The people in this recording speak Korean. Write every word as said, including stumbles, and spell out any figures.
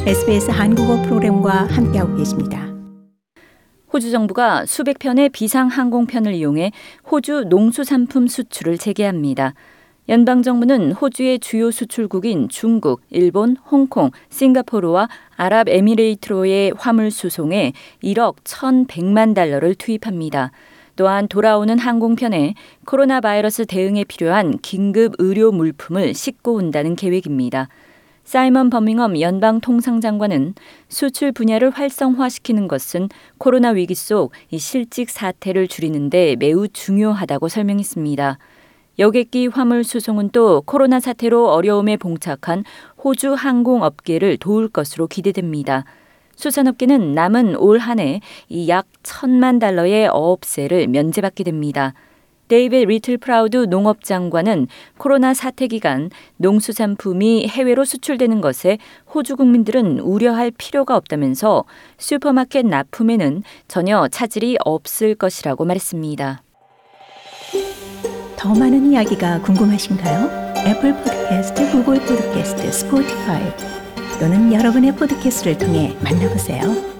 에스비에스 한국어 프로그램과 함께하고 계십니다. 호주 정부가 수백 편의 비상 항공편을 이용해 호주 농수산품 수출을 재개합니다. 연방정부는 호주의 주요 수출국인 중국, 일본, 홍콩, 싱가포르와 아랍에미레이트로의 화물 수송에 일억 천백만 달러를 투입합니다. 또한 돌아오는 항공편에 코로나 바이러스 대응에 필요한 긴급 의료 물품을 싣고 온다는 계획입니다. 사이먼 버밍엄 연방통상장관은 수출 분야를 활성화시키는 것은 코로나 위기 속 이 실직 사태를 줄이는 데 매우 중요하다고 설명했습니다. 여객기 화물 수송은 또 코로나 사태로 어려움에 봉착한 호주 항공업계를 도울 것으로 기대됩니다. 수산업계는 남은 올 한 해 이 약 천만 달러의 어업세를 면제받게 됩니다. 데이빗 리틀 프라우드 농업장관은 코로나 사태 기간 농수산품이 해외로 수출되는 것에 호주 국민들은 우려할 필요가 없다면서 슈퍼마켓 납품에는 전혀 차질이 없을 것이라고 말했습니다. 더 많은 이야기가 궁금하신가요? 애플 팟캐스트, 구글 팟캐스트, 스포티파이 또는 여러분의 팟캐스트를 통해 만나보세요.